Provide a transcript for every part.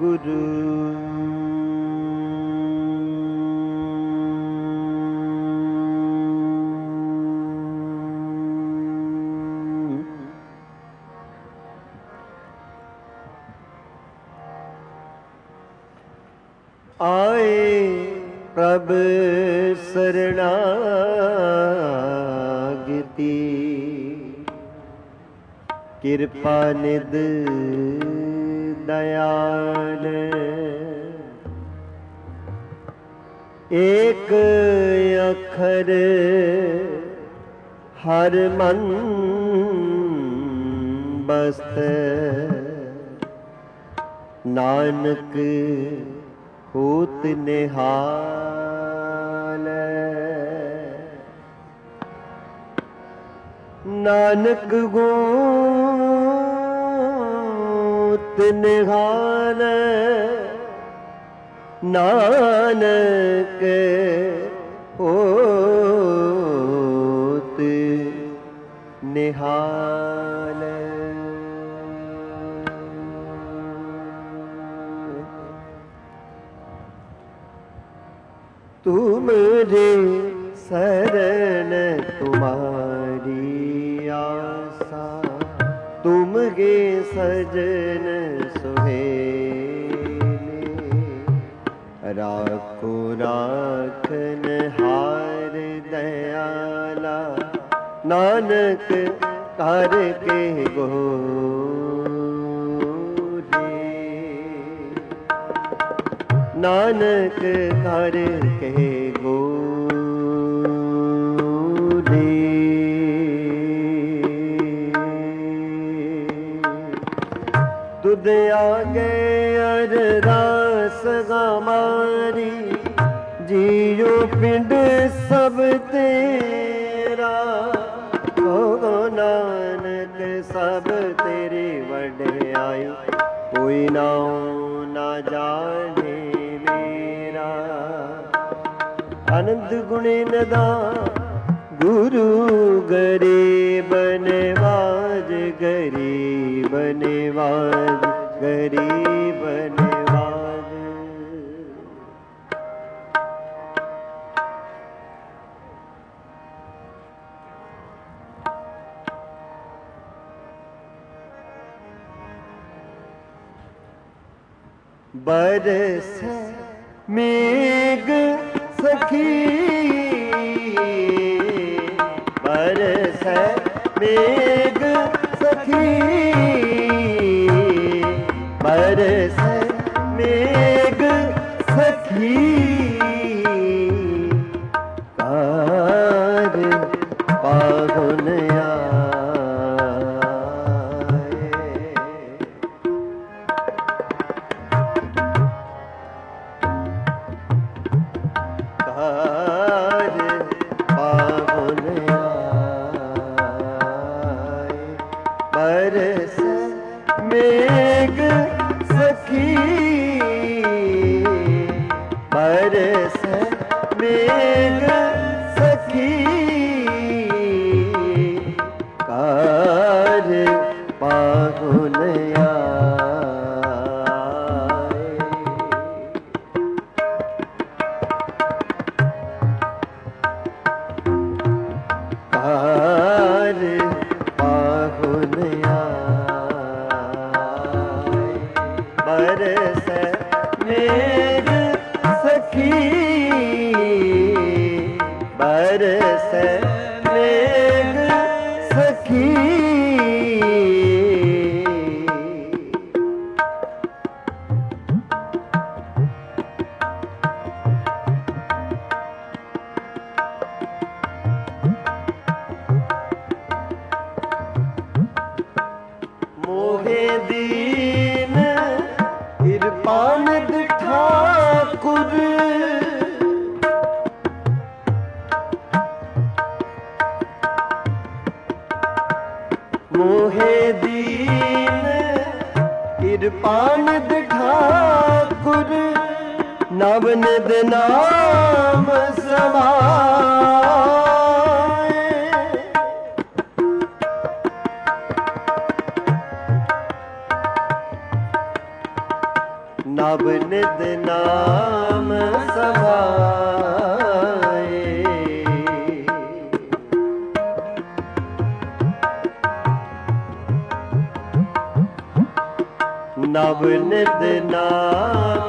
गुरु आए प्रभ शरणागति कृपा निध दयाल एक अखर हर मन बस्त नानक होत निहाल नानक होत निहाल नानक होत निहाल तुमरे शरण तुम्हारी आशा तुमगे सजन सुहेले राखो राखन हार दयाला नानक कर के गोरे नानक कर के गोरे तुद आगे अरदास हमारी जियो पिंड सब तेरा ओ नानक सब तेरी वड्याई कोई नाम ना जाने मेरा आनंद गुणे नदा गुरु गरीब नवाज गरीब नवाज गरीब नवाज बरस मेघ सखी बरस मेघ सखी बरस मेघ सखी कार पाहुन बरस मेघ सखी बरस मेघ सखी कार पाहुन बरस मेघ सखी बरस मेघ सखी मोहे दीन कृपानिध ठाकुर मोहे दीन कृपानिध ठाकुर नवनिध नाम समाए नव निद नाम समाए। नव निद नाम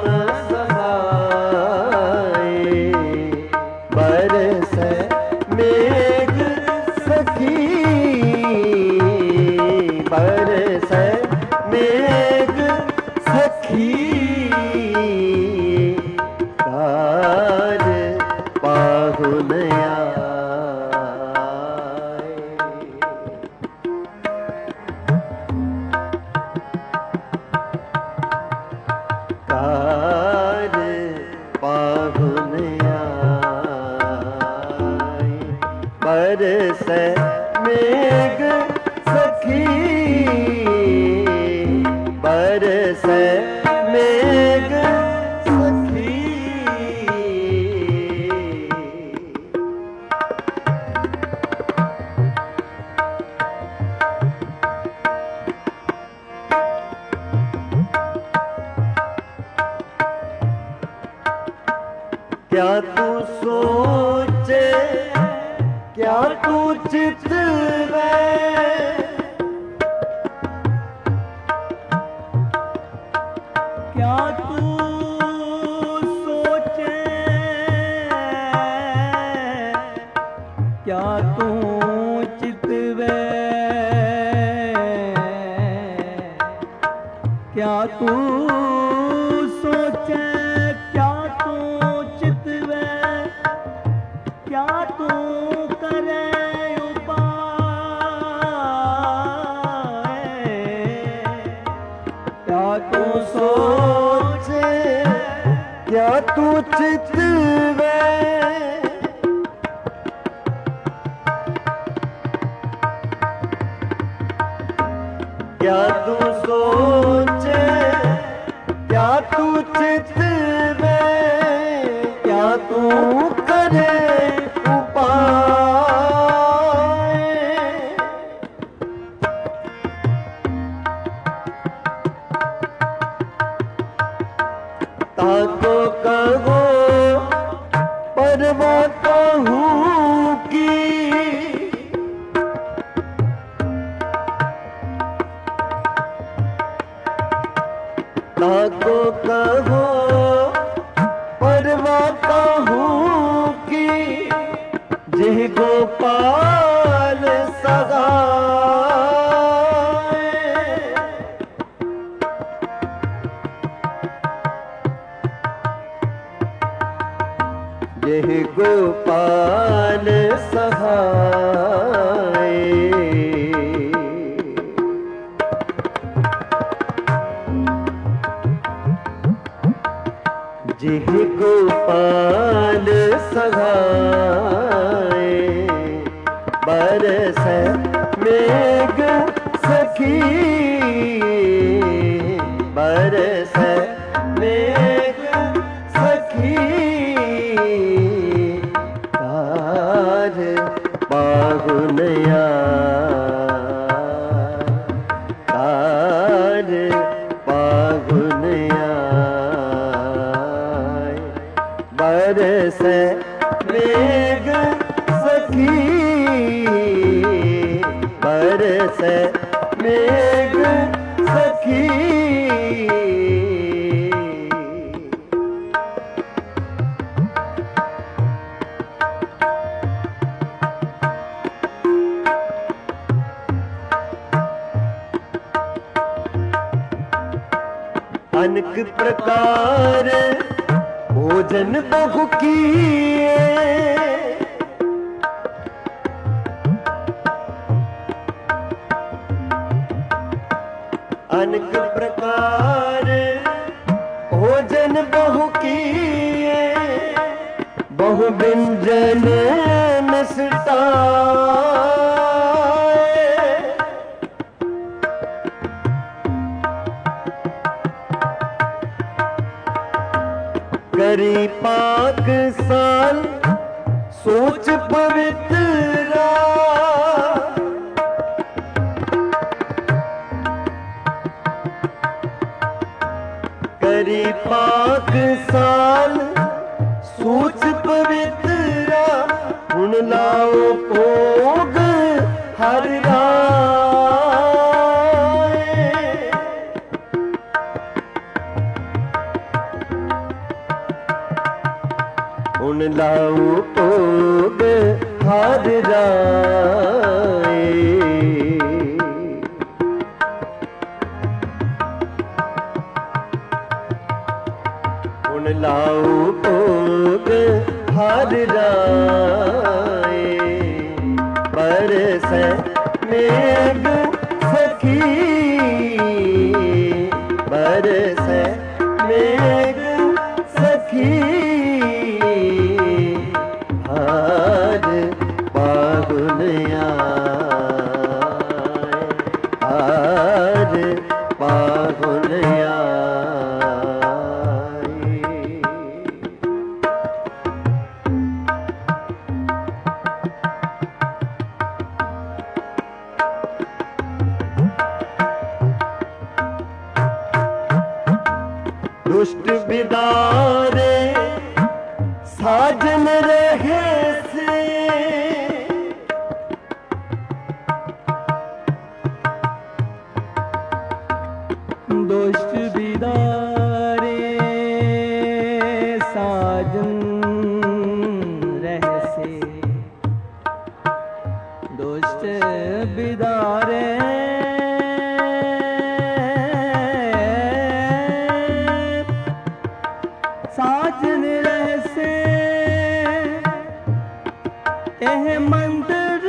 समाए। बरसै मेघ सखी, बरसै मेघ सखी। कार पाहुन आए। कार पाहुन आए। बरसै मेघ सखी, बरसै मेघ सखी। क्या तू सोचे, क्या तू चितवे, क्या तू सोचे, क्या तू चितवे, क्या तू सोचे, क्या तू चितवे, क्या तू करे उपाय। क्या तू सोचे, क्या तू चितवे, क्या तू सोचे, क्या तू चितवे, क्या तू करे उपाय। ताको कहो परवा कहूँ की, ताको कहो परवा कहूँ की। जिह गोपाल सगाए। जिह गोपाल सहाय। जिह गोपाल सहाय। बरसै मेघ सखी, बरसै मेघ सखी। कार पाहुन आए। कार पाहुन आए। बरसै मेघ सखी, बरसै मेघ सखी। अनेक प्रकार भोजन बहु किए, अनेक प्रकार भोजन बहु किए। बहु व्यंजन निष्ठाए। करी पाक साल सोच पवित्रा। परिपाक साल सूच पवित्रा हुन लाओ भोग हर राय हुन लाओ भोग हर राय हुन लाओ भोग हर राय बरसै मेघ सखी बरसै मेघ सखी हर पाहुन आए हर पाहुन दुष्ट बिदारे साजन रहे से दुष्ट बिदारे साजन रहसे दुष्ट बिदारे साजन रहसे एह मंदिर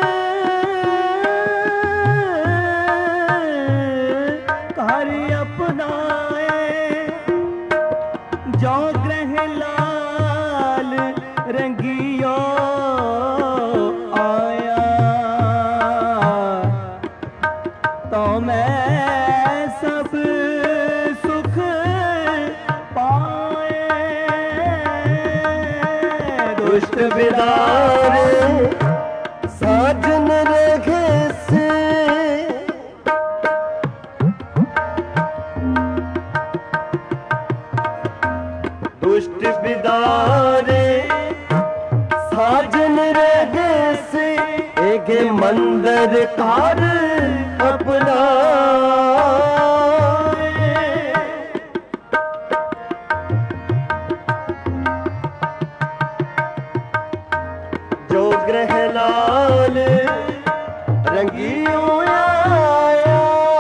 घर अपनाए जो ग्रह लाल रंगियो आया तो मैं सब सुख पाए दुष्ट बिदारे साजन रखे से दुष्ट बिदारे साजन रहे से एक मंदिर कार अपना जो ग्रह लाल रंगियों आया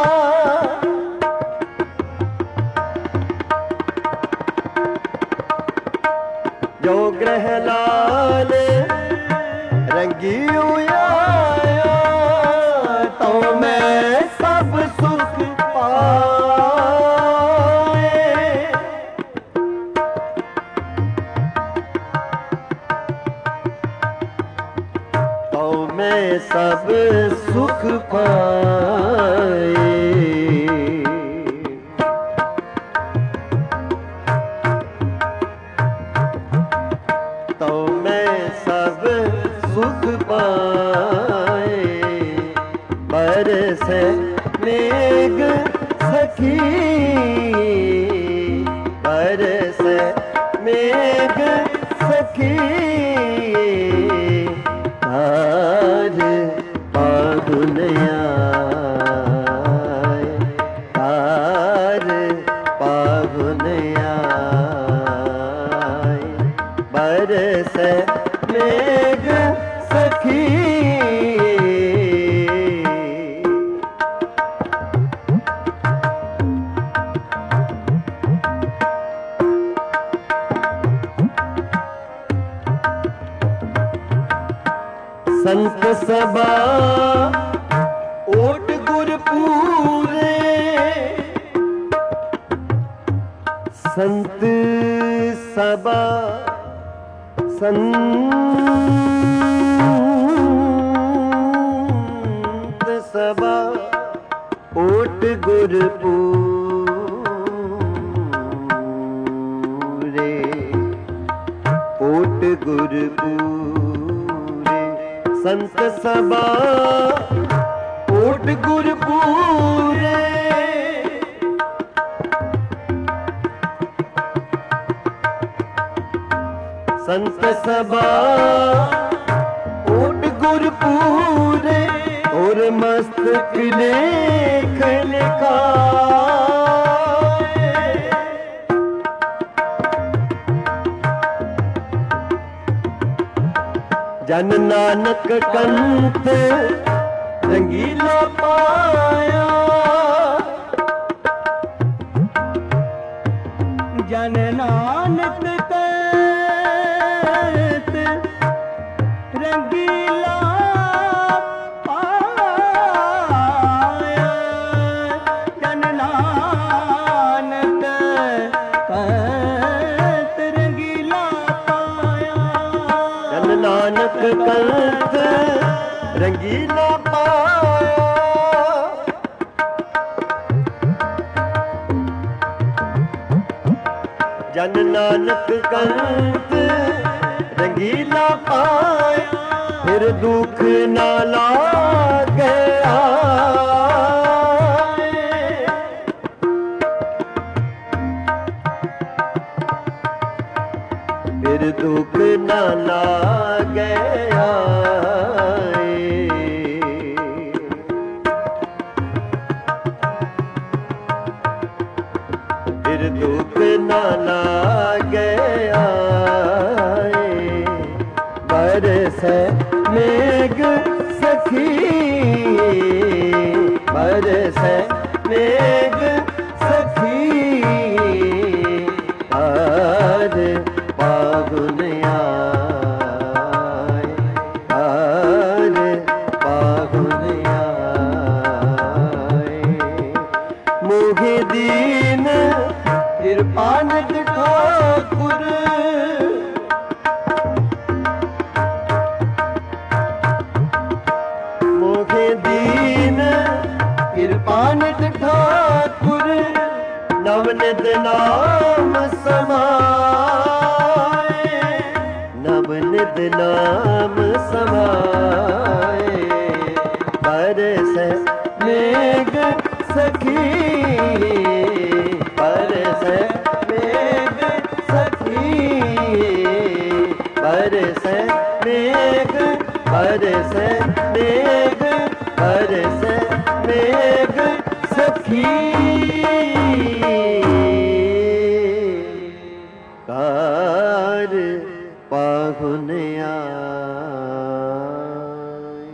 जो ग्रह लाल रंगियों आया तो मैं सब सुख पाए तो मैं सब सुख पाए तो मैं सब सुख पाए बरसे मेघ सखी बरसे मेघ सखी हर पाहुन आए हर पाहुन आए बरसे मेघ सखी संत सबा ओट गुर पूरे संत सबा संत सबा ओट गुर पूरे ओट गुर पूरे संत सबा ओट गुर पूरे संत सबा ओट गुर पूरे और मस्तक लेख लिखाए। जन नानक कंत रंगीला पाया। जन नानक कंत रंगीला पाया। जन नानक कंत रंगीला पाया। जन नानक कंत रंगीला पाया। जन नानक कंत रंगीला पाया। फिर दुख ना लागे आए। फिर दुख ना लागे आए। फिर दुख ना लागे आए। बरसे मेघ सखी बरसे मेघ सखी आर फागुन आए। आर फागुन आए। मोहे दीन कृपान ठाकुर मोहे दीन कृपान ठाकुर। नवनित नाम समाए। नवनित नाम समाए। बरसे मेघ सखी बरसे मेघ सखी बरसे मेघ बरसे मेघ बरसे मेघ सखी। कार पाहुन आए।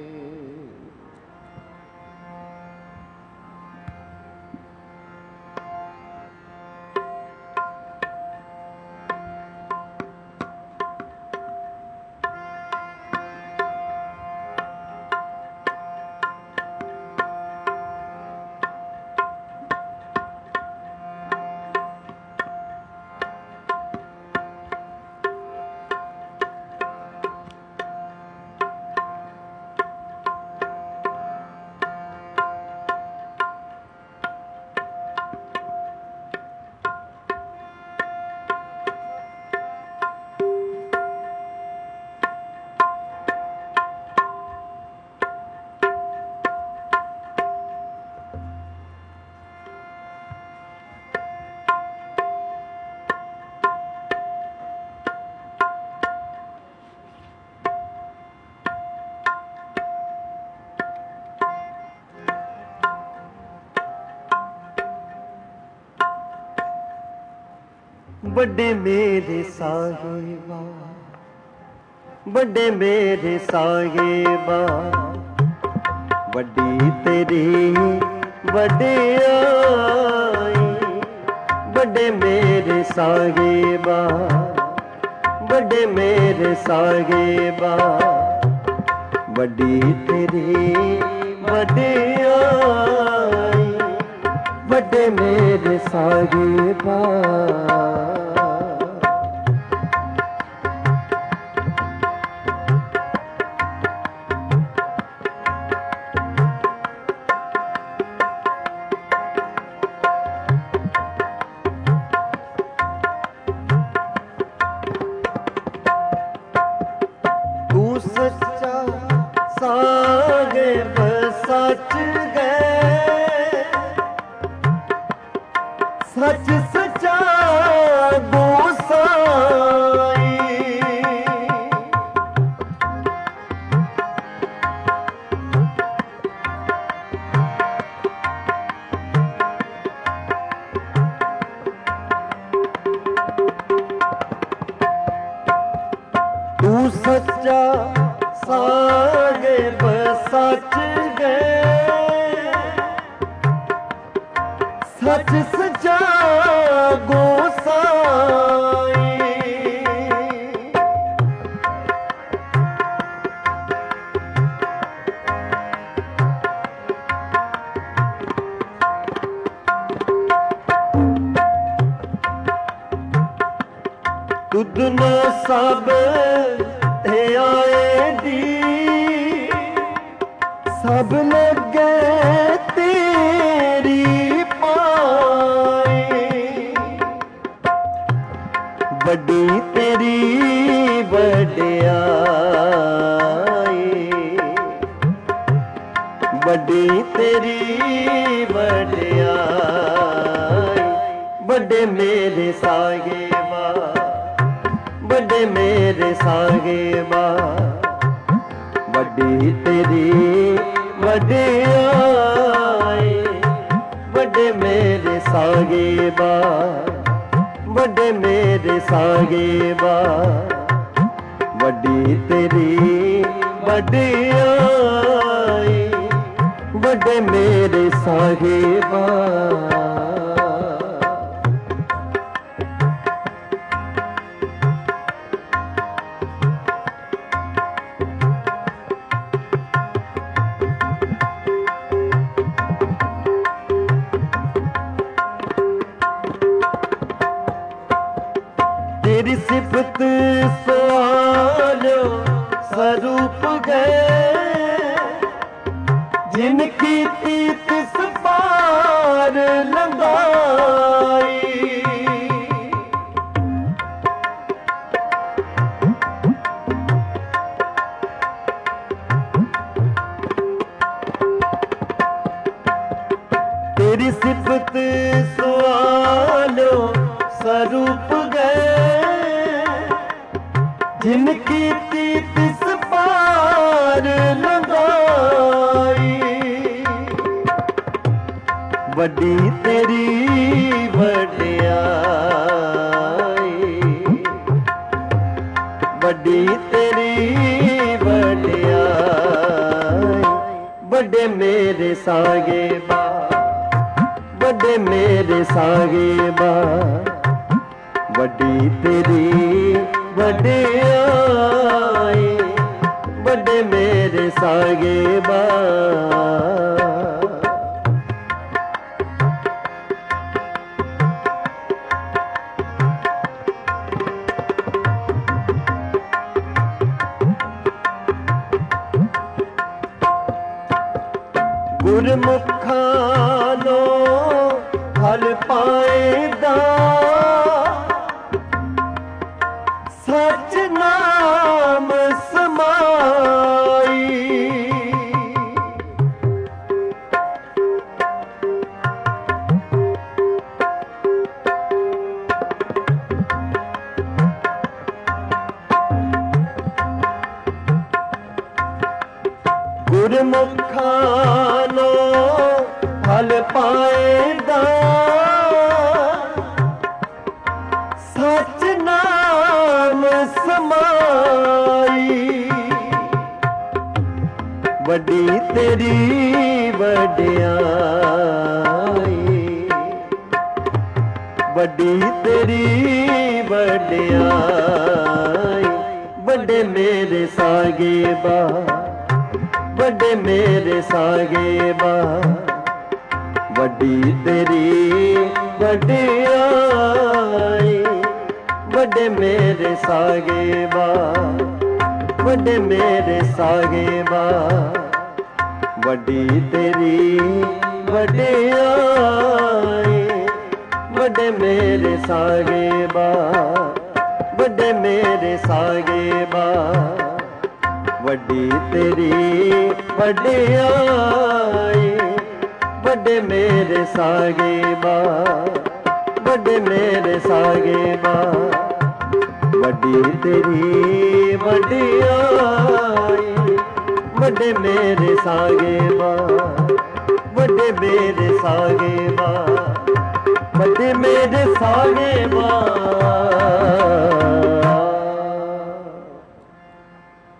बड़े मेरे साहिबा बड़े मेरे साहिबा बड़ी तेरी वडियाई। बड़े मेरे साहिबा बड़े मेरे साहिबा बड़ी तेरी वडियाई। बड़े मेरे साहिबा सच्चा साहिब सच गए। सच सच्चा गोसाई सच्चा साहिब सच गए सच सच्चा गोसाई तुद न सब थे आए दी सब लगे तेरी पाए बड़ी तेरी वड्याई बड़ी तेरी वड्याई बड़े मेरे सागे बड़े मेरे साहिबा बड़ी तेरी वड्याई बड़े मेरे साहिबा बड़े मेरे साहिबा बड़ी तेरी वड्याई बड़े मेरे साहिबा तेरी सिफत सवालो स्वरूप गए जिनकी तिस पार लगाई तेरी सिफत सवालो स्वरूप जिनकी तिस पार लगाई बड़ी तेरी वड्याई बड़ी तेरी वड्याई बड़े मेरे साहिबा बड़े मेरे साहिबा बड़ी तेरी वड्याई बड़े मेरे साहिबा गुरमुखानो फल पाएदा सच नाम समाई गुरमुखानो फल पाएदा सच नाम समाई बड़ी तेरी वड्याई बड़ी तेरी वड्याई बड़े मेरे साहिबा बड़े मेरे साहिबा बड़ी तेरी वड्याई बड़े मेरे साहिबा बड़े मेरे साहिबा बड़ी तेरी वड्याई बड़े मेरे साहिबा बड़े मेरे साहिबा बड़ी तेरी वड्याई बड़े मेरे साहिबा बड़े मेरे साहिबा बड़ी तेरी वड्याई बड़े मेरे साहिबा बड़े मेरे साहिबा बड़े मेरे साहिबा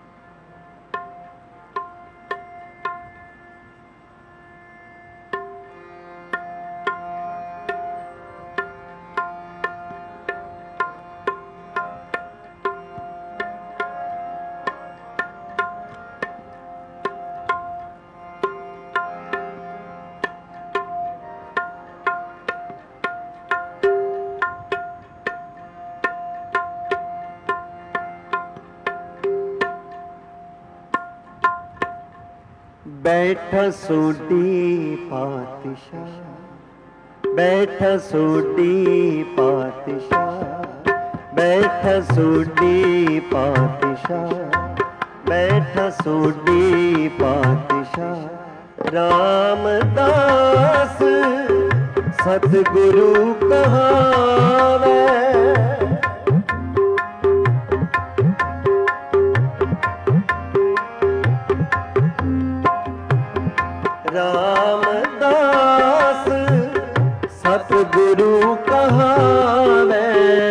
बैठा सोडी पातशाह, बैठा सोडी पातशाह, बैठा सोडी पातशाह, बैठा सोडी पातशाह। रामदास सतगुरु कहावे, रामदास सतगुरु कहावे।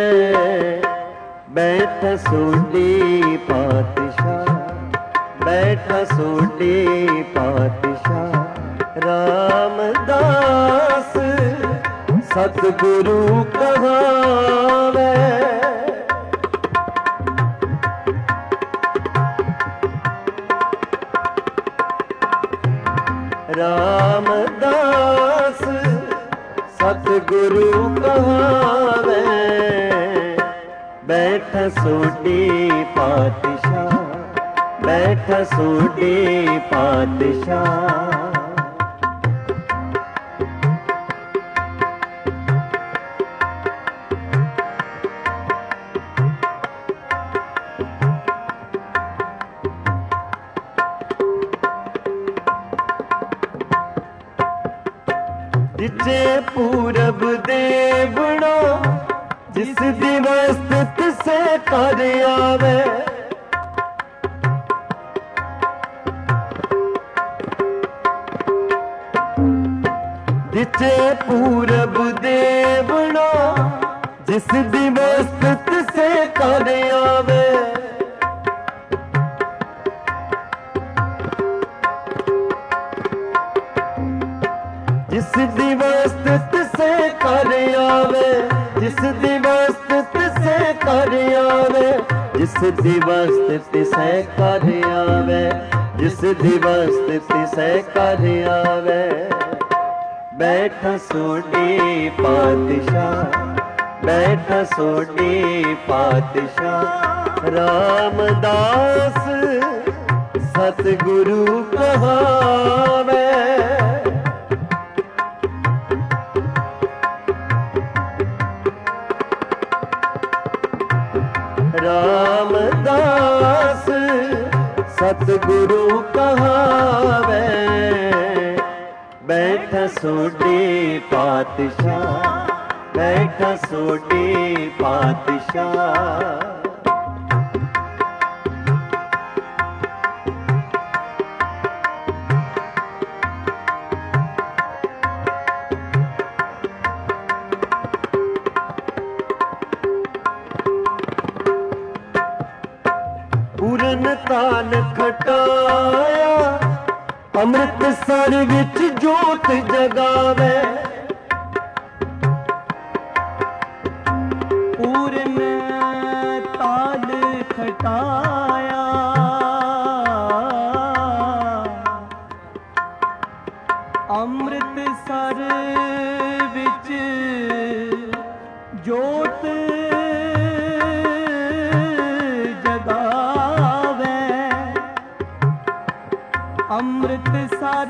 बैठा सोडी पातशाह, बैठा सोडी पातशाह। रामदास सतगुरु कहावे। रामदास सतगुरु कहावे। बैठा सोडी पातशाह, बैठा सोडी पातशाह। जिसे पूरब देवड़ो जिस दिवस तिसे कर आवे। जिसे पूरब देवड़ो जिस दिवस तिसे कर आवे। जिस दिवस तिसे कर आवे, जिस दिवस तिसे कर आवे, जिस दिवस तिसे कर आवे, जिस दिवस तिसे कर आवे। बैठा सोडी पातशाह, बैठा सोडी पातशाह। रामदास सतगुरु कहावे। रामदास सतगुरु कहावे। बैठा सोडी पातशाह, बैठा सोडी पातशाह। पूरन तान खटाया अमृतसर विच जोत जगावे। पूरन ताल खटाया अमृतसर विच जोत अमृतसर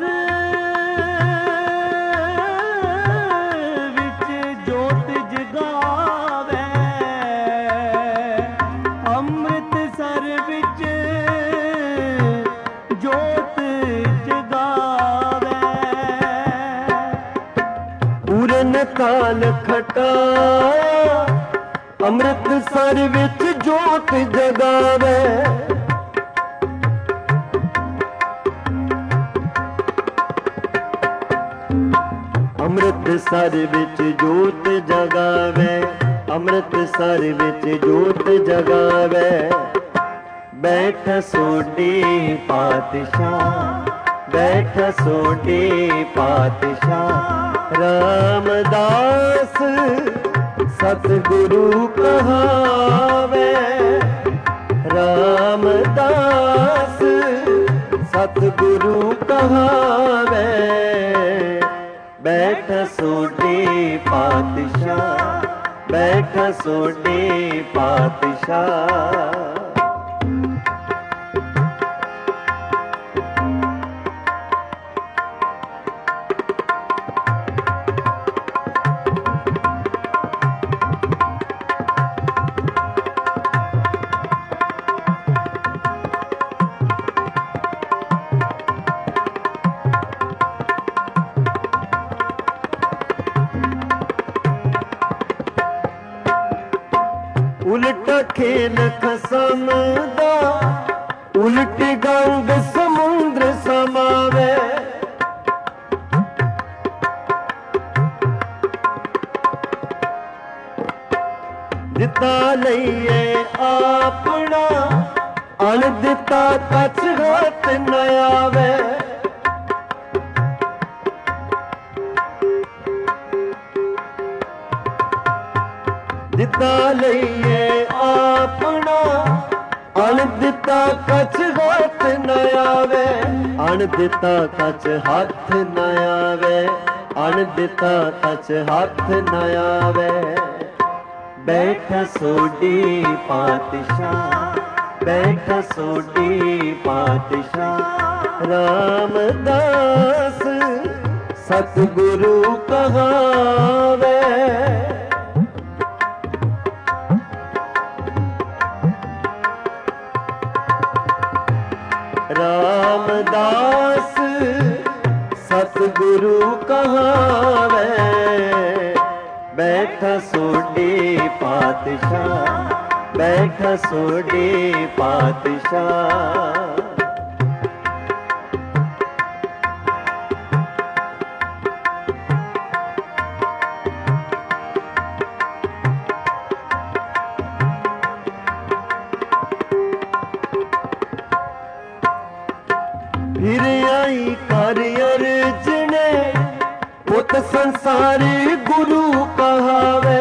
विच जोत जगावे। अमृतसर विच जोत जगावे। पूरन काल खटाया अमृतसर विच जोत जगावे। अमृतसर विच जोत जगावे, अमृतसर विच जोत जगावे। बैठा सोडी पातशाह, बैठा सोडी पातशाह। रामदास सतगुरु कहावे। रामदास सतगुरु कहावे। बैठा सोडी पातशाह, बैठा सोडी पातशाह। ਉਲਟ ਖੇਲ ਖਸਮ ਦਾ, ਉਲਟ ਗੰਗ ਸਮੁੰਦਰ ਸਮਾਵੇ। ਦਿੱਤਾ ਲਈਏ ਆਪਣਾ, ਅਣ ਦਿੱਤਾ ਕਛ ਹੱਥ ਨ ਆਵੇ। ਦਿੱਤਾ ਲਈਏ ਆਪਣਾ, ਅਣ ਦਿੱਤਾ ਕਛ ਹੱਥ ਨ ਆਵੇ। ਅਣ ਦਿੱਤਾ ਕਛ ਹੱਥ ਨ ਆਵੇ, ਅਣ ਦਿੱਤਾ ਕਛ ਹੱਥ ਨ ਆਵੇ। ਬੈਠਾ ਸੋਢੀ ਪਾਤਸ਼ਾਹ, ਬੈਠਾ ਸੋਢੀ ਪਾਤਸ਼ਾਹ। ਰਾਮਦਾਸ ਸਤਿਗੁਰੂ ਕਹਾਵੇ। ਰਾਮਦਾਸ ਸਤਿਗੁਰੂ ਕਹਾਵੇ। ਬੈਠਾ ਸੋਢੀ ਪਾਤਸ਼ਾਹ, ਬੈਠਾ ਸੋਢੀ ਪਾਤਸ਼ਾਹ। ਫਿਰ ਆਈ ਕਰ ਅਰਜਣੇ, ਪੁੱਤ ਸੰਸਾਰੀ ਗੁਰੂ ਕਹਾਵੇ।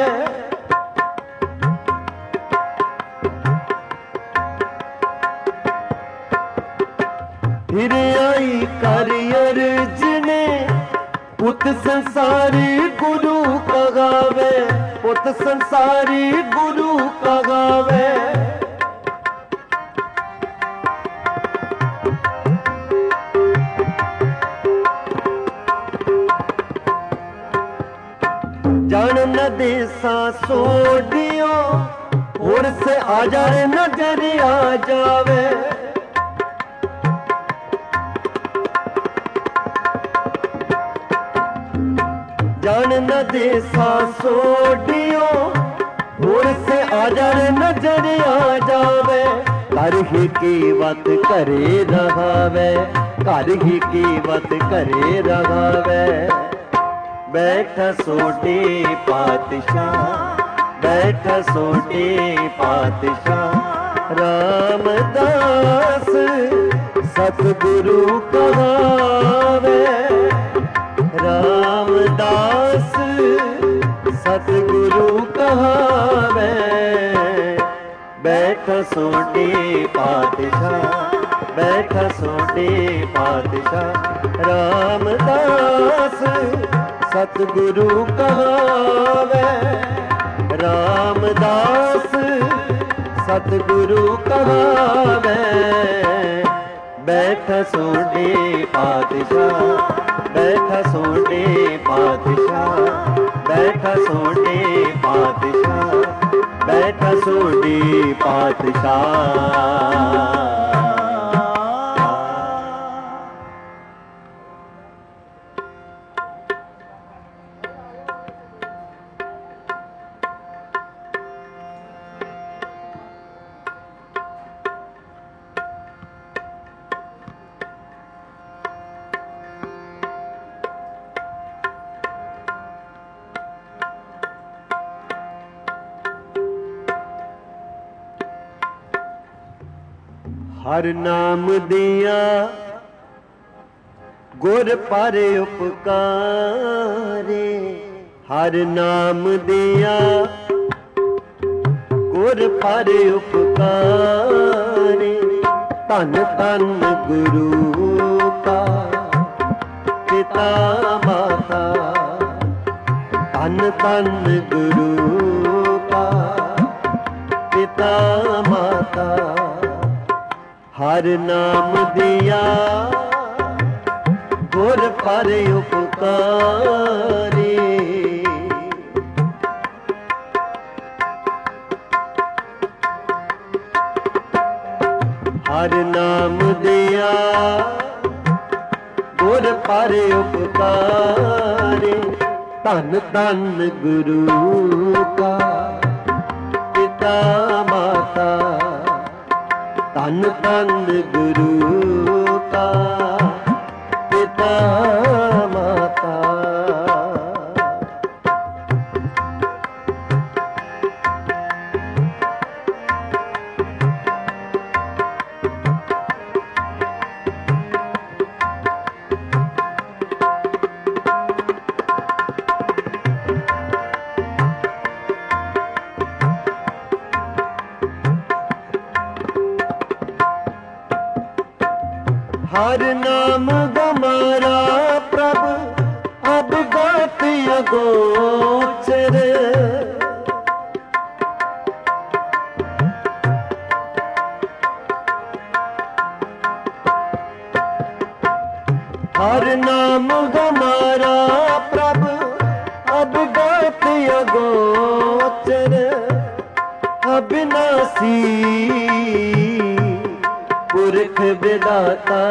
ਫਿਰ ਆਈ ਕਰ ਅਰਜਣੇ, ਪੁੱਤ ਸੰਸਾਰੀ ਗੁਰੂ ਕਹਾਵੇ। ਪੁੱਤ ਸੰਸਾਰੀ ਗੁਰੂ ਕਹਾਵੇ। ਜਾਣ ਨ ਦੇਸਾ ਸੋਢਿਓ, ਹੋਰ ਸੇ ਆ ਜਾਏ ਨਜ਼ਰ ਆ ਜਾਵੇ। ਜਾਣ ਨ ਦੇਸਾ ਸੋਢਿਓ, ਹੋਰ ਸੇ ਆ ਜਾਏ ਨਜ਼ਰ ਆ ਜਾਵੇ। ਘਰ ਹੀ ਕੀਵਤ ਘਰੇ ਰਹਾਵੇ, ਘਰ ਹੀ ਕੀਵਤ ਘਰੇ ਰਹਾਵੇ। ਬੈਠਾ ਸੋਢੀ ਪਾਤਸ਼ਾਹ, ਬੈਠਾ ਸੋਢੀ ਪਾਤਸ਼ਾਹ। ਰਾਮਦਾਸ ਸਤਿਗੁਰੂ ਕਹਾਵੇ। ਰਾਮਦਾਸ ਸਤਿਗੁਰੂ ਕਹਾਵੇ। ਬੈਠਾ ਸੋਢੀ ਪਾਤਸ਼ਾਹ, ਬੈਠਾ ਸੋਢੀ ਪਾਤਸ਼ਾਹ। ਰਾਮਦਾਸ ਸਤਿਗੁਰੂ ਕਹਾਵੇ। ਰਾਮਦਾਸ ਸਤਿਗੁਰੂ ਕਹਾਵੇ। ਬੈਠਾ ਸੋਢੀ ਪਾਤਸ਼ਾਹ, ਬੈਠਾ ਸੋਢੀ ਪਾਤਸ਼ਾਹ। ਬੈਠਾ ਸੋਢੀ ਪਾਤਸ਼ਾਹ, ਬੈਠਾ ਸੋਢੀ ਪਾਤਸ਼ਾਹ। ਹਰ ਨਾਮ ਦਿਆ ਗੁਰ ਪਰ ਉਪਕਾਰੇ। ਹਰ ਨਾਮ ਦਿਆ ਗੁਰ ਪਰ ਉਪਕਾਰੇ। ਧੰਨ ਧੰਨ ਗੁਰੂ ਕਾ ਪਿਤਾ ਮਾਤਾ। ਧੰਨ ਧੰਨ ਗੁਰੂ ਕਾ ਪਿਤਾ ਮਾਤਾ। ਹਰ ਨਾਮ ਦਿਆ ਗੁਰ ਪਰ ਉਪਕਾਰੇ। ਹਰ ਨਾਮ ਦਿਆ ਗੁਰ ਪਰ ਉਪਕਾਰੇ। ਧੰਨ ਧੰਨ ਗੁਰੂ ਕਾ ਪਿਤਾ धन धन गुरु का पिता माता। हर नाम गमारा प्रभु अब गात अगोचर। हर नाम गमारा प्रभु अब गात अगोचर। अविनाशी पुरख विदाता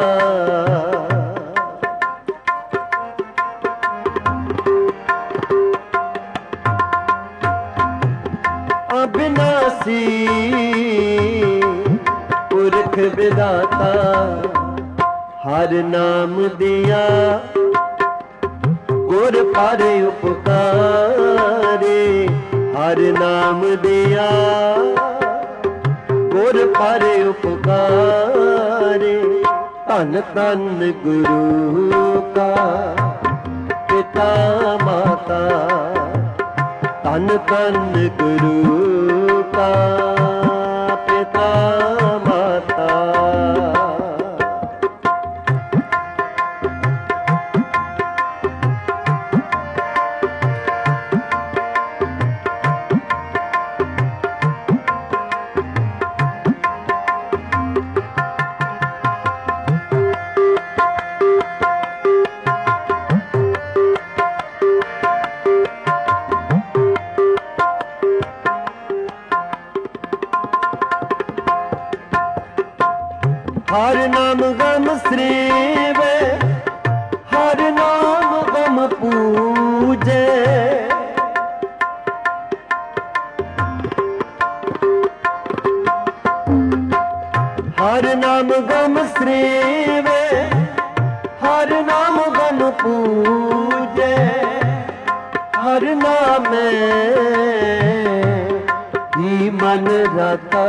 अविनाशी पुरख विदाता। हर नाम दिया गुर पर उपकारे। हर नाम दिया गुर पर उपकारे। धन धन गुरु का पिता माता। धन धन गुरु का पिता माता। हर नाम गम श्रीवे। हर नाम गम पूजे। हर नाम गम श्रीवे। हर नाम गम पूजे। हर नाम ही मन रता।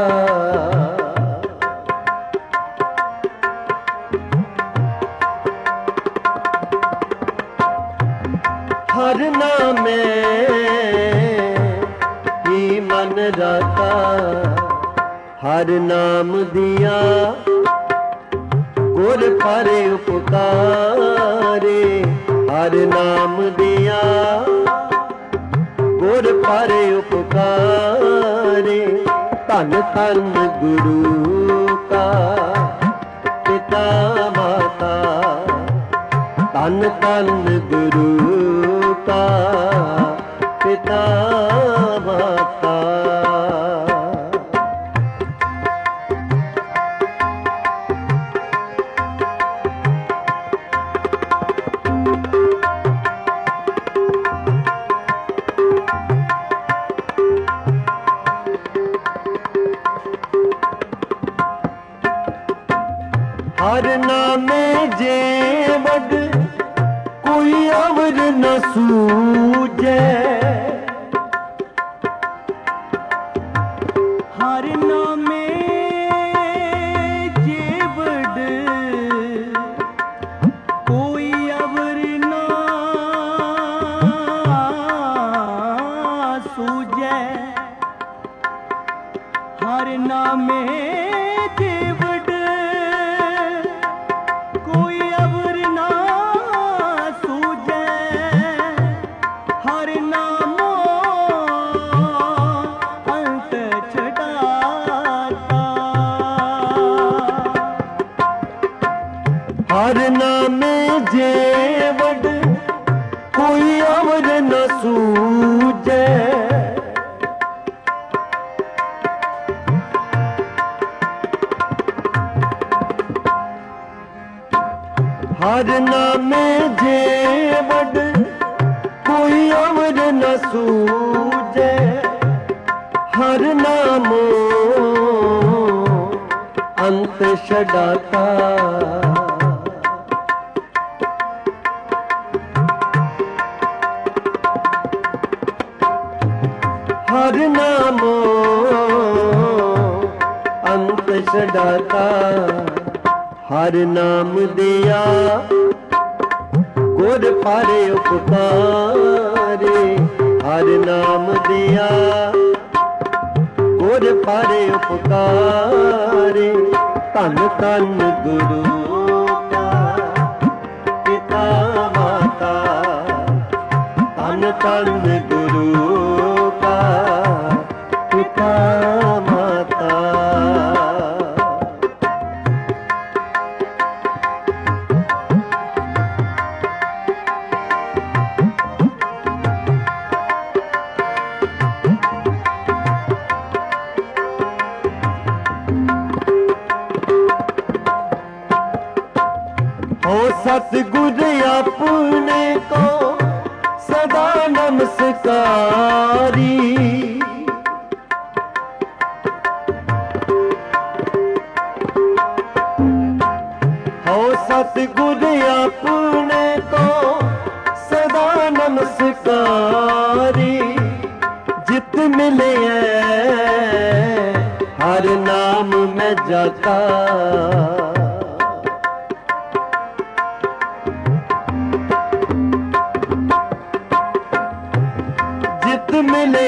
हर नाम ही मन रता। हर नाम दिया गुर पर उपकारे। हर नाम दिया गुर पर उपकारे। धन धन गुरु का पिता माता। धन धन गुरु का पिता माता। हर नामे जेवड कोई अवर न सूझे। हर नामे जेवड कोई अवर न सूझे। हर नामे जेवड कोई अवर ना सूझे। हर नामो अंत छड़ाता। हर नामे जेवड कोई अवर न सूझे। हर नामे जेवड कोई अवर न सूझे। हर नामो अंत छड़ाता। हर नामो अंत छड़ाता। हर नाम दिया गुर पारे उपकारे। हर नाम दिया गुर पारे उपकारे। धन धन गुरु का पिता माता। धन धन गुरु का पिता माता। सतगुर अपने को सदा नमस्कारी। हो सतगुर अपने को सदा नमस्कारी। जित मिले हर नाम में जाता। मिले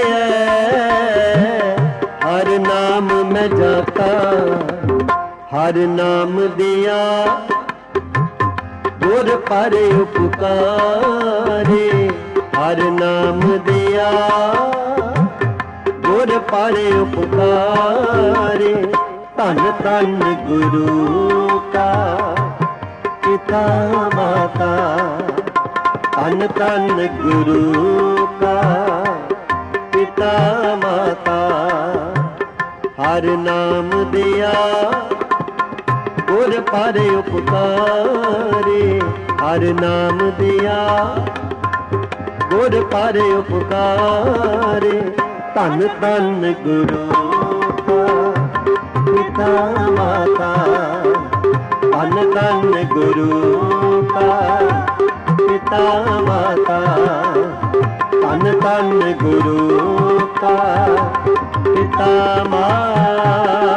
हर नाम में जाता। हर नाम दिया गुर पारे उपकारे। हर नाम दिया गुर पारे उपकारे। धन धन गुरु का पिता माता। धन धन गुरु का पिता माता। हर नाम दिया गुर पारे उपकारे। हर नाम दिया गुर पारे उपकारे। धन धन गुरु का पिता माता। धन धन गुरु का पिता माता। धन धन गुरु का पिता माता।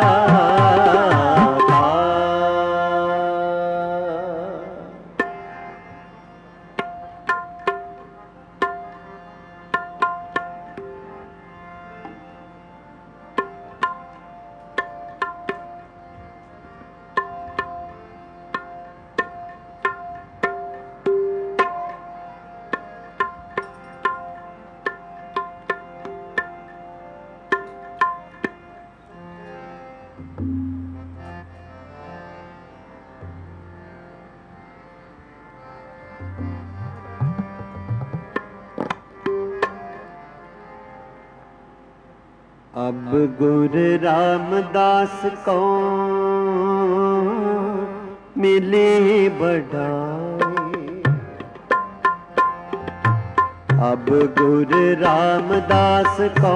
अब गुर रामदास को मिले बढ़ाए। अब गुर रामदास को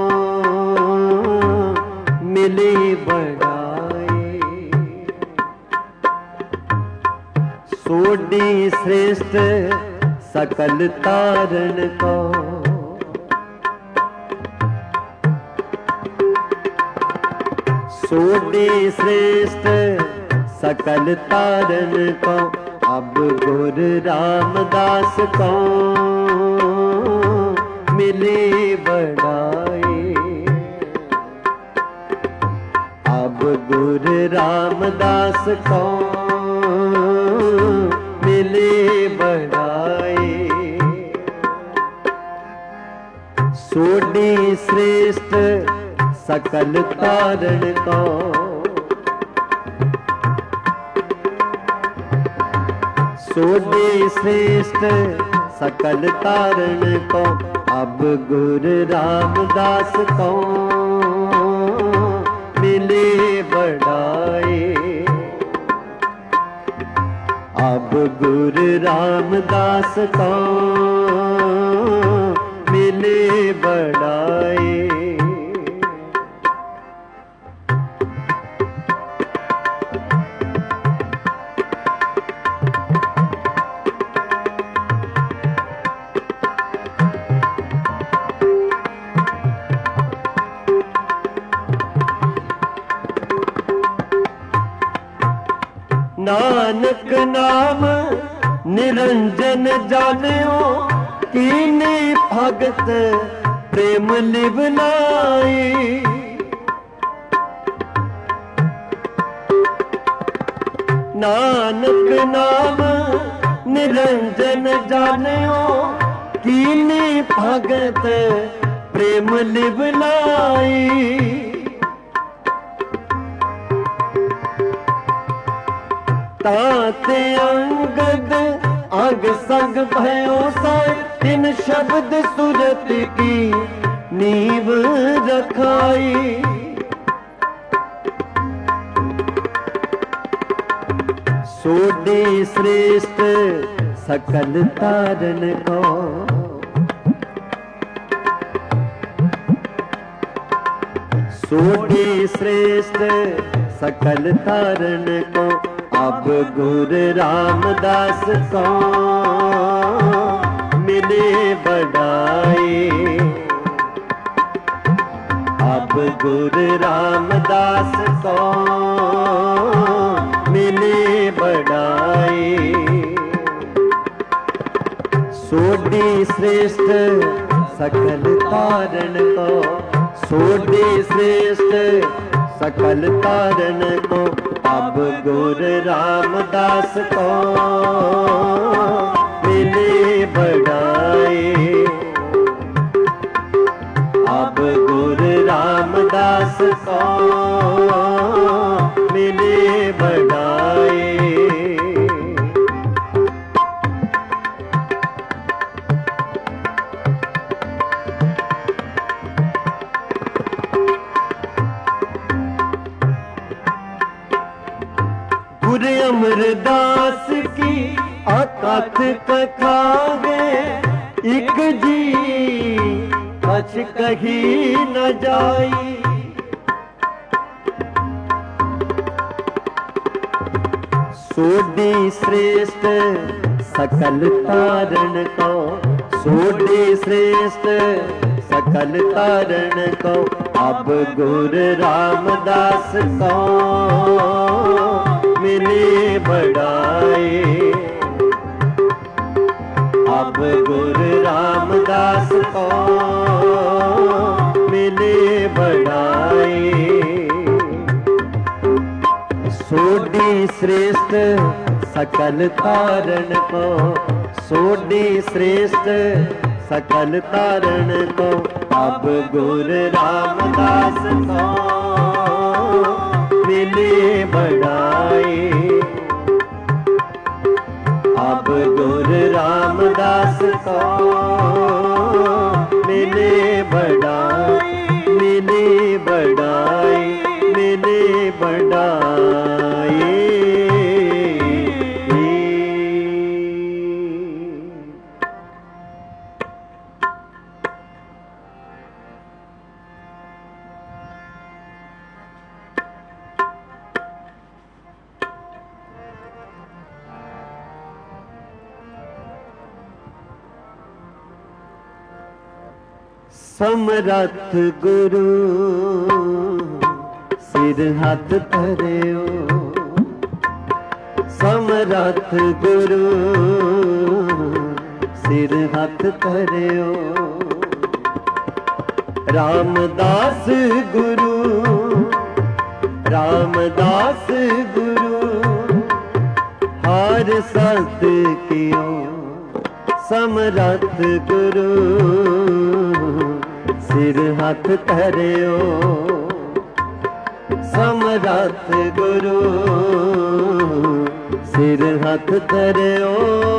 मिले बढ़ाए। सोडी श्रेष्ठ सकल तारण को। सोडी श्रेष्ठ सकल तारण को। अब गुर रामदास को मिले बढ़ाए। अब गुर रामदास को मिले बढ़ाए। सोडी श्रेष्ठ सकल तारण को। सोडी श्रेष्ठ सकल तारण को। अब गुर रामदास को मिले बढ़ाए। अब गुर रामदास को मिले बढ़ाए। नानक नाम निरंजन जानियो, कीने भगत प्रेम लिवनाई। नानक नाम निरंजन जानियो, कीने भगत प्रेम लिवनाई। ताते अंगद अंग संग भयो साई, तिन शब्द सुरत की नींव रखाई। सोडे श्रेष्ठ सकल तारन को, सोडे श्रेष्ठ सकल तारन को। अब गुरु रामदास को मिले बढ़ाए, अब गुरु रामदास को मिले बढ़ाए। सोडे श्रेष्ठ सकल तारण को, सोडे श्रेष्ठ सकल तारण को। अब गुरु रामदास को मिले बढ़ाए, अब गुरु रामदास को मिले बढ़ाए। गुरु अमरदास की अकथ कथा है, एक जी कछ कही न जाई। सोडे श्रेष्ठ सकल तारण को, सोडे श्रेष्ठ सकल तारण को। अब गुरु रामदास को मिले बढ़ाए, अब गुरु रामदास को मिले बढ़ाए। सोडे श्रेष्ठ सकल तारण को, सोडे श्रेष्ठ सकल तारण को। अब गुरु रामदास को मिले बढ़ाए, अब गुरु रामदास को मिले बढ़ाए, मिले बढ़ाए, मिले बढ़ाए। समरथ गुरु सिर हाथ धरियो, समरथ गुरु सिर हाथ धरियो। रामदास गुरु, रामदास गुरु हार सत कियो। समरथ गुरु सिर हाथ धरियो, समरथ गुरु सिर हाथ धरियो।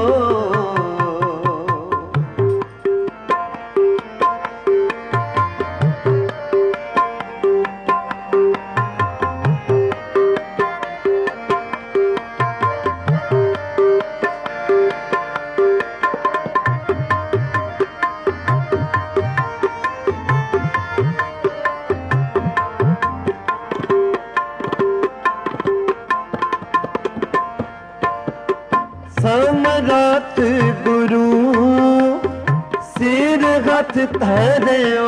समरथ गुरु सिर हाथ धरियो,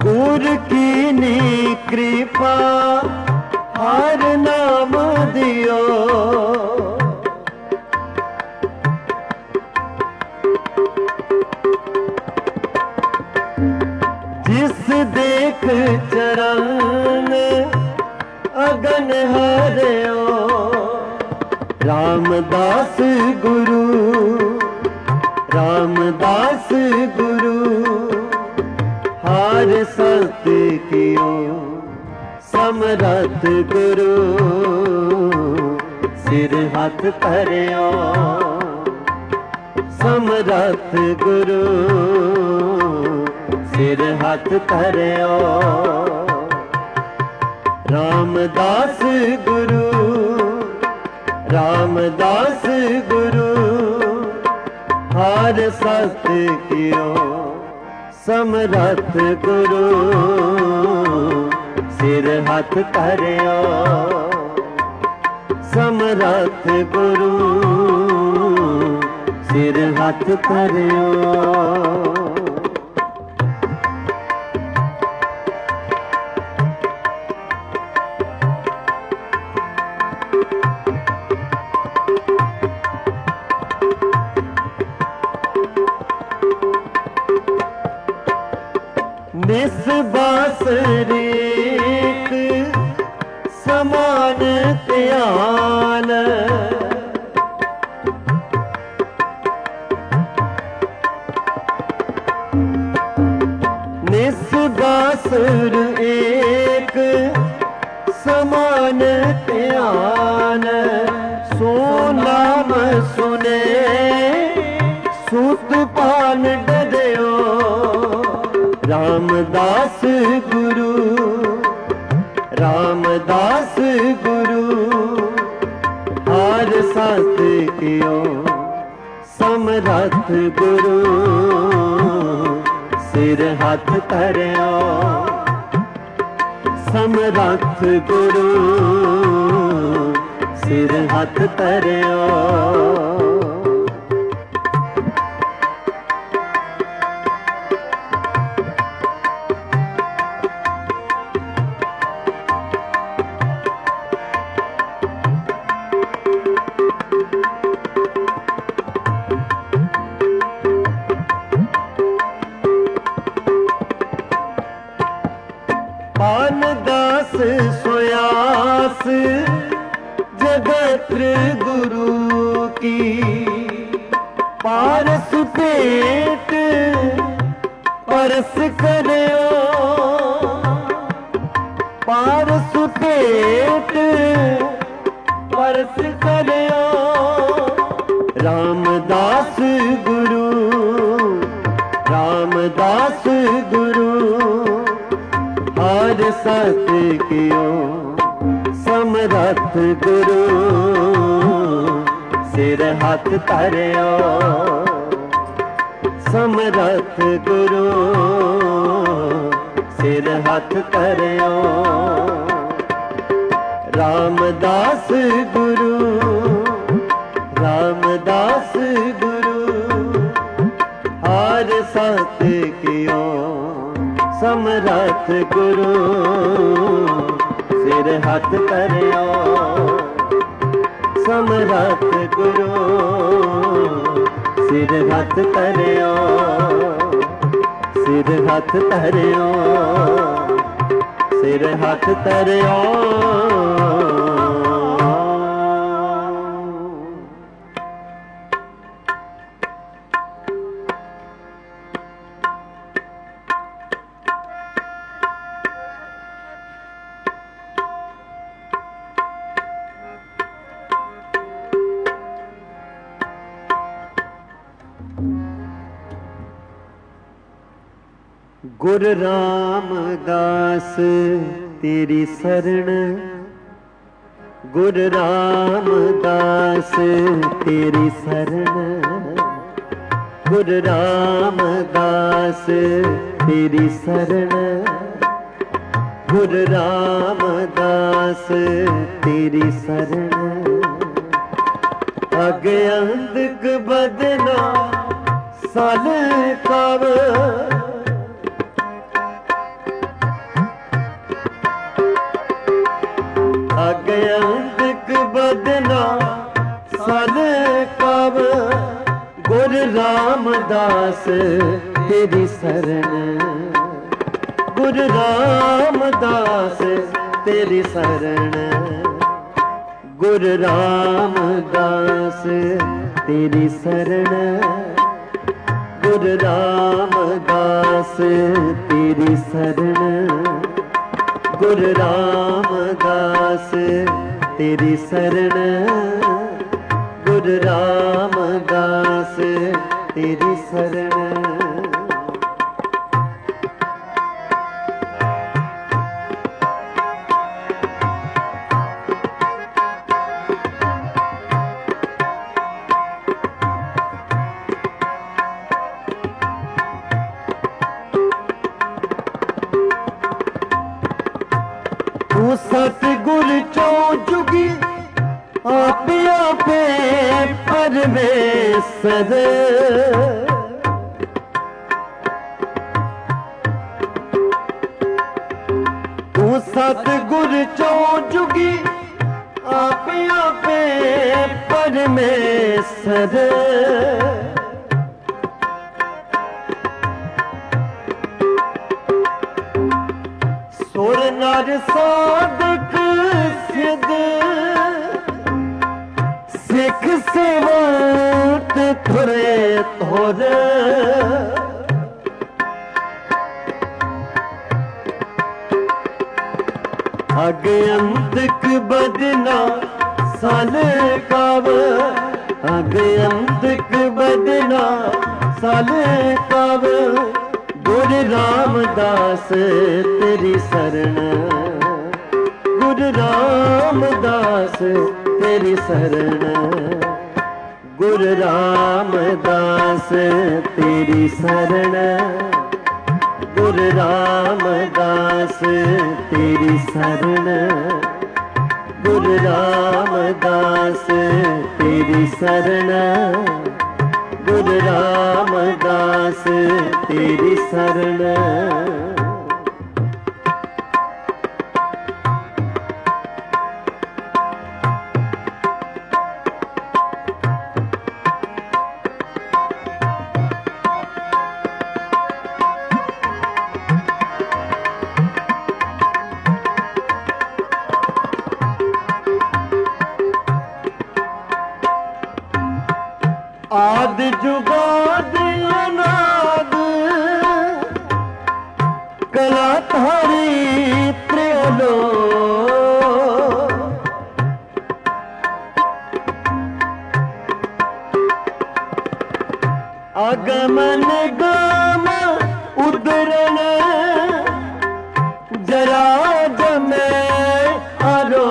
गुर कीनी कृपा हर नाम दियो। जिस देख चरण अगन हरियो। रामदास गुरु, रामदास गुरु हार सत कियो। समरथ गुरु सिर हाथ धरियो। समरथ गुरु सिर हाथ धरियो। रामदास गुरु, रामदास गुरु हार सत कियो। समरथ गुरु सिर हाथ धरियो। समरथ गुरु सिर हाथ धरियो। निस बासरीक समान त्याल। निस बासुर एक समान त्याल। सो नाम सुने सुत पान डरियो। रामदास गुरु, रामदास गुरु हार सत कियो। समरथ गुरु सिर हाथ धरियो। समरथ गुरु सिर हाथ धरियो। पानदास सोयास जगत गुरु की। पारस पेट परस करो। पारस पेट परस करो। रामदास गुरु, रामदास गुरु हार सत कियो। समरथ गुरु सिर हाथ धरियो। समरथ गुरु सिर हाथ धरियो। रामदास गुरु, रामदास गुरु हार सत कियो। समरथ गुरु सिर हाथ धरियो। समरथ गुरु सिर हाथ धरियो। सिर हाथ धरियो। सिर हाथ धरियो। गुरु रामदास तेरी शरण। गुरु रामदास तेरी शरण। गुरु रामदास तेरी शरण। गुरु रामदास तेरी शरण। अगे अंधक बदना साल काव। बदना साल काव गुरु रामदास तेरी शरण गुरु रामदास तेरी शरण गुरु रामदास तेरी शरण गुरु रामदास तेरी शरण गुरु रामदास तेरी शरण गुरु रामदास तेरी शरण सतगुर चो जुगी आपे आपे परमेश्वर तू सतगुर चो जुगी आपे आपे परमेश्वर सुर नर साधक सिद्ध सिख सेवक थुरे थोर अग अंतक बदना साल काव अग अंतक बदना साल काव गुरु रामदास तेरी शरण गुरु रामदास तेरी शरण गुरु रामदास तेरी शरण गुरु रामदास तेरी शरण गुरु रामदास तेरी शरण गुरु रामदास तेरी शरण आदि जुगाद अनाद कला थारी त्रिलो आगमन गाम उदरण जरा जमे आरो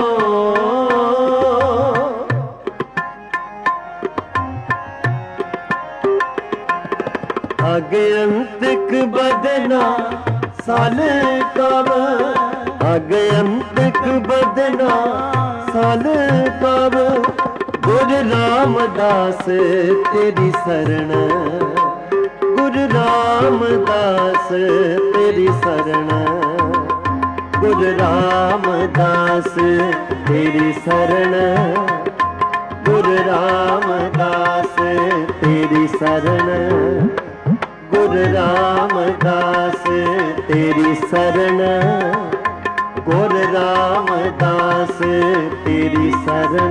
अग अंतक बदना साल काव अग अंतक बदना साल काव गुरु रामदास तेरी शरण गुरु रामदास तेरी शरण गुरु रामदास तेरी शरण गुरु रामदास तेरी शरण गुरु रामदास तेरी शरण गुरु रामदास तेरी शरण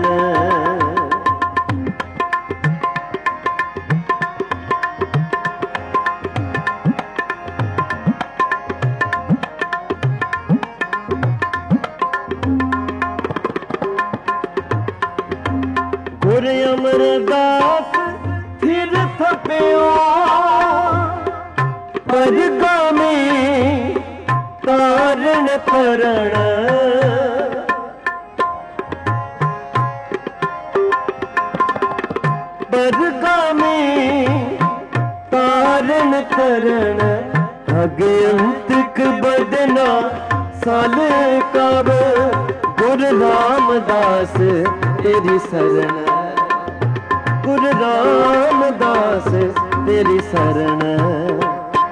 गुरु अमरदास फिर थप्यो परगामी कारण परण परगामी कारण करण अगे अंतक बदना साल काव गुरु रामदास तेरी शरण गुरु रामदास तेरी शरण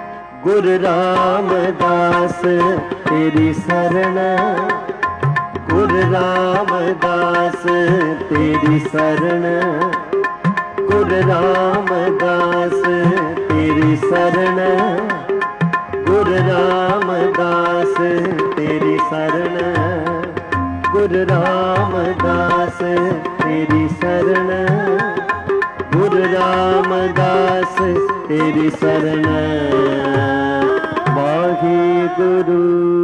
गुरु रामदास तेरी शरण गुरु रामदास तेरी शरण, गुरु रामदास तेरी शरण, गुरु रामदास तेरी शरण, गुरु रामदास तेरी शरण, गुरु रामदास तेरी शरण। वाहिगुरु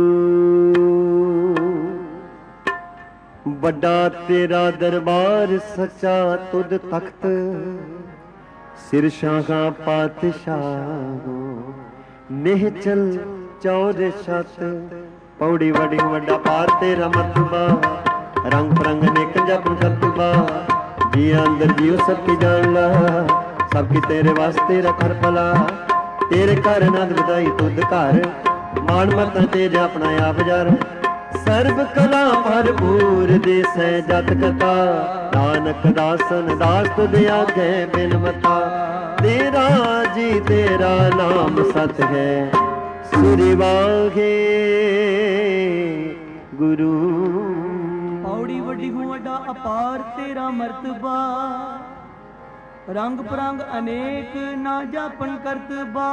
बड़ा तेरा दरबार सच्चा तुद तख्त, सिर शाहा पातशाह निहचल चौर छत। पौड़ी वड़ी वड्डा पार तेरा मतबा, रंग परंग नेक जप करतबा। जी अंदर जीव सबकी जान ला, सबकी तेरे वास्ते रखर भला। तेरे घर नंद बधाई तुद घर, मान मत तेरे अपना आप जार। सर्व कला भरपूर देसै जत कथा, नानक दासन दास तुद आगे बिन मता। तेरा जी तेरा नाम सत है, सुरि वाहे गुरु। पौड़ी वड्डी हूँ वड्डा अपार तेरा मर्तबा, रंग परंग अनेक ना जापन करतबा।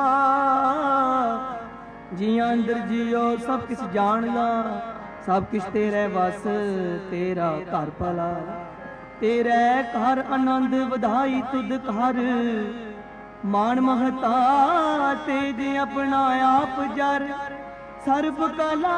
जियां अंदर जियो सब किस जान ला, सब किश तेरे वस तेरा घर भला। तेरे घर आनंद वधाई तुद घर, मान महता तेज अपना आप जर। सर्व कला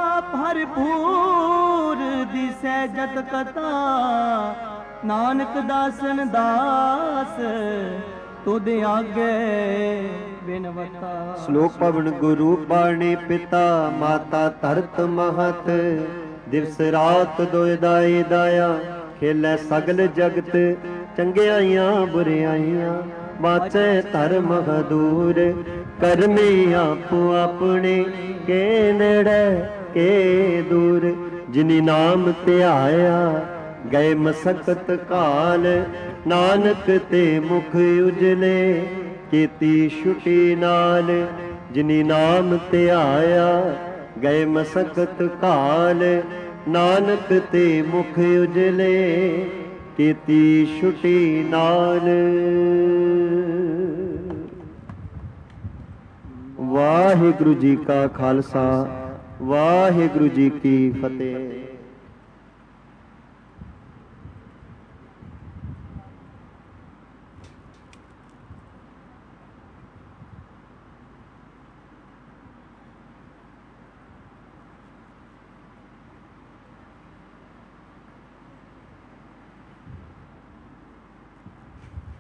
भरपूर दिसै जत कथा, नानक दासन दास तुद आगे बिनवता। श्लोक पवन गुरु बाणी पिता, माता धरत महत। दिवस रात दोए दाई दाया, खेलै सगल जगत। चंगियाइयां बुरियाइयां वाचै धर्म दूर। करमी आपो अपने के नेड़े के दूर। जिनी नाम ध्याया गए मसकत काल, नानक ते मुख उजले ਕੀਤੀ ਛੁਟੀ ਨਾਲ। ਜਿਨੀ ਨਾਮ ਧਿਆਇਆ ਗਏ ਮਸਕਤ ਕਾਲ, ਨਾਨਕ ਤੇ ਮੁਖ ਉਜਲੇ ਕੀਤੀ ਛੁਟੀ ਨਾਲ। ਵਾਹਿਗੁਰੂ ਜੀ ਕਾ ਖਾਲਸਾ, ਵਾਹਿਗੁਰੂ ਜੀ ਕੀ ਫਤਿਹ।